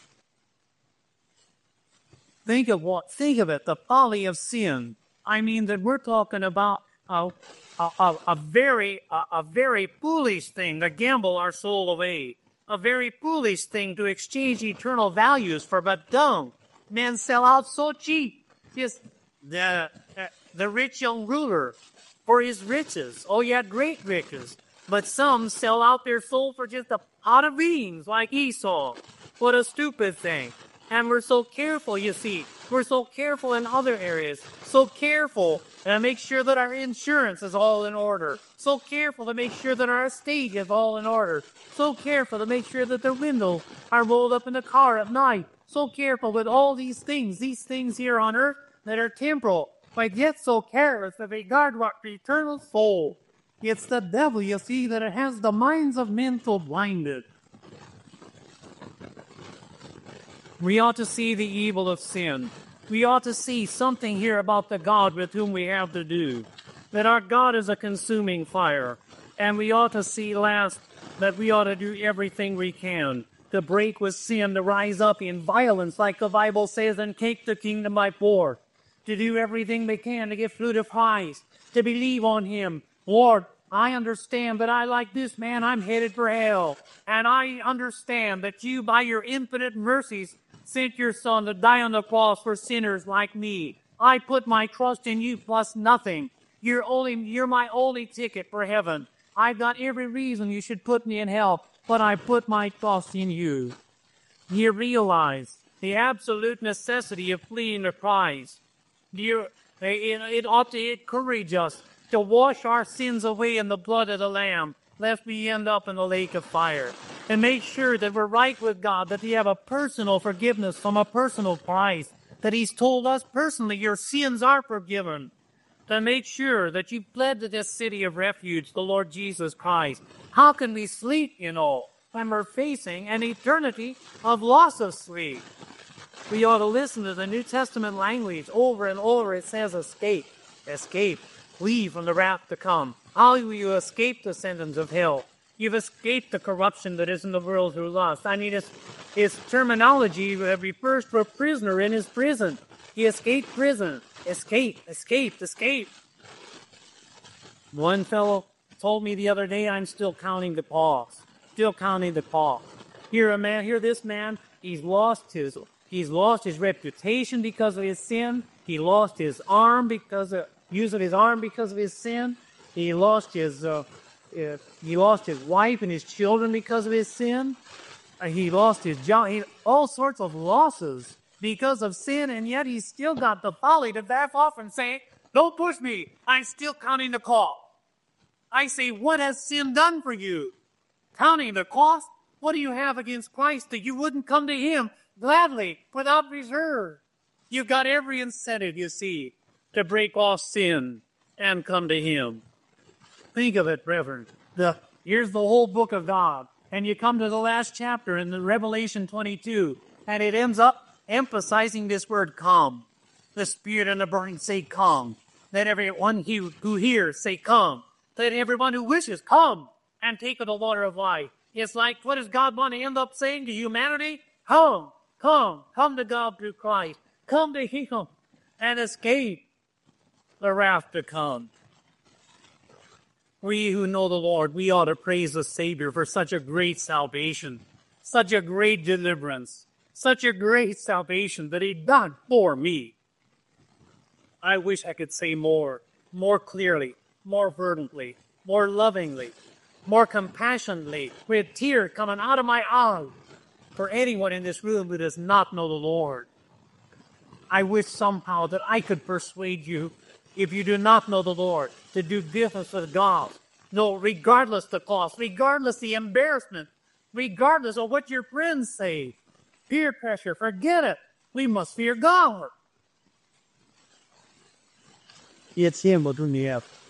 Think of it, the folly of sin. I mean that we're talking about a very foolish thing to gamble our soul away. A very foolish thing to exchange eternal values for but dung. Men sell out so cheap. Just the rich young ruler for his riches. Oh, he had great riches. But some sell out their soul for just a pot of beans like Esau. What a stupid thing. And we're so careful, you see. We're so careful in other areas. So careful to make sure that our insurance is all in order. So careful to make sure that our estate is all in order. So careful to make sure that the windows are rolled up in the car at night. So careful with all these things here on earth that are temporal, but yet so careless of regard to our eternal soul. It's the devil, you see, that it has the minds of men so blinded. We ought to see the evil of sin. We ought to see something here about the God with whom we have to do. That our God is a consuming fire. And we ought to see last that we ought to do everything we can to break with sin, to rise up in violence, like the Bible says, and take the kingdom by force. To do everything we can to get fruit of Christ, to believe on Him. Lord, I understand that I, like this man, I'm headed for hell. And I understand that you, by your infinite mercies, sent your Son to die on the cross for sinners like me. I put my trust in you plus nothing. You're my only ticket for heaven. I've got every reason you should put me in hell, but I put my trust in you. You realize the absolute necessity of fleeing to Christ. It ought to encourage us to wash our sins away in the blood of the Lamb, lest we end up in the lake of fire. And make sure that we're right with God, that we have a personal forgiveness from a personal Christ, that He's told us personally your sins are forgiven. To make sure that you fled to this city of refuge, the Lord Jesus Christ. How can we sleep, when we're facing an eternity of loss of sleep? We ought to listen to the New Testament language over and over. It says, escape, escape, flee from the wrath to come. How will you escape the sentence of hell? You've escaped the corruption that is in the world through lust. I mean, his terminology refers to a prisoner in his prison. He escaped prison. Escape, escape, escape. One fellow told me the other day, I'm still counting the cost. Still counting the cost. Here this man, he's lost his reputation because of his sin. He lost his arm because of use of his arm because of his sin. He lost his wife and his children because of his sin. He lost his job. All sorts of losses because of sin, and yet he's still got the folly to back off and say, don't push me. I'm still counting the cost. I say, what has sin done for you? Counting the cost? What do you have against Christ that you wouldn't come to Him gladly, without reserve? You've got every incentive, you see, to break off sin and come to Him. Think of it, brethren. Here's the whole book of God, and you come to the last chapter in the Revelation 22, and it ends up emphasizing this word, come. The Spirit and the burning say, come. Let everyone who hears say, come. Let everyone who wishes come and take of the water of life. It's like, what does God want to end up saying to humanity? Come, come, come to God through Christ. Come to Him and escape the wrath to come. We who know the Lord, we ought to praise the Savior for such a great salvation, such a great deliverance, such a great salvation that He done for me. I wish I could say more clearly, more fervently, more lovingly, more compassionately, with tears coming out of my eyes for anyone in this room who does not know the Lord. I wish somehow that I could persuade you, if you do not know the Lord, to do business with God, No, regardless the cost, regardless the embarrassment, regardless of what your friends say. Peer pressure, forget it. We must fear God. 也羡慕你。